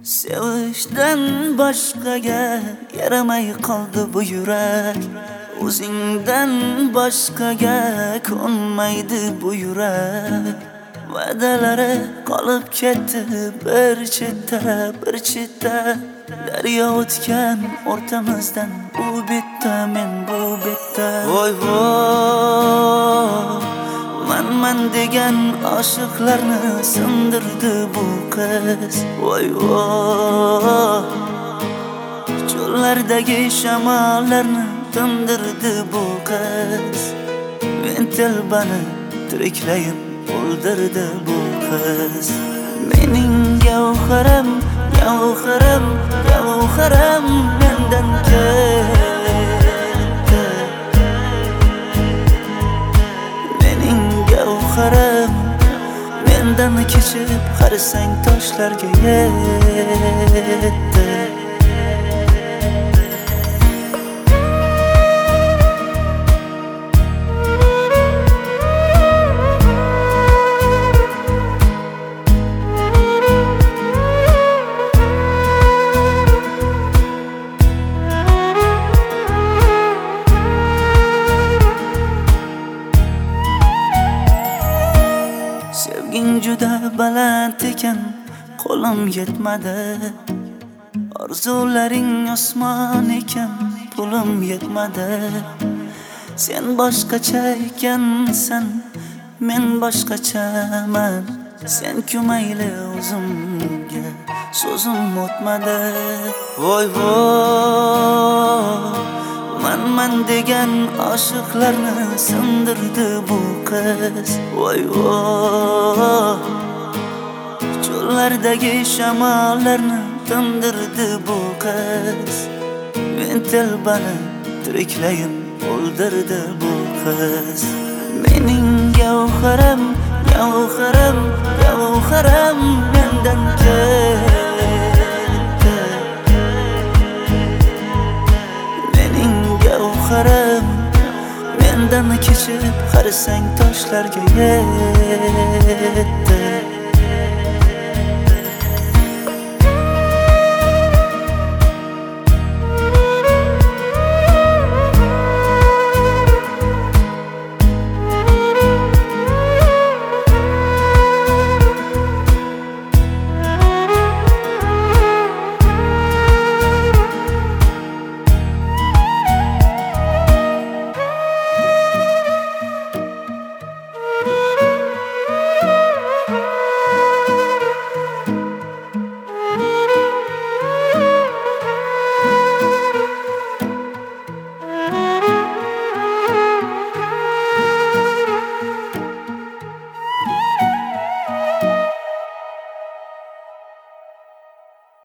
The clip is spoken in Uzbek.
Sevishdan boshqaga yaramay qoldi bu yurak. O'zingdan boshqaga ko'nmaydi bu yurak. Va'dalari qolib ketdi bir chetda. Daryo o'tgan o'rtamizdan u bitta men bu bitta. Voy voy, man degan oshiqlarni sindirdi bu qiz. Voy voy, cho'llardagi shamollarni tindirdi bu qiz. Men telbani tiriklayin o'ldirdi bu qiz. Mening gavharim, gavharim, gavharim mendan ketdi. Mening gavharim mendan kechib qarasang toshlarga yetdi. Sevging juda baland ekan, qo'lim yetmadi. Orzularing osmon ekan, pulim yetmadi. Sen boshqacha ekansan, men boshqachaman. Sen kumayli o'zimga so'zim o'tmadi. Voy voy, man degan oshiqlarni sindirdi bu qiz. Voy voy, cho'llardagi shamollarni tindirdi bu qiz. Men telbani tiriklayin o'ldirdi bu qiz. Mening gavharim, gavharim, gavharim mendan ketdi. Mening gavharim mendan kechib qarasang toshlarga yetdi.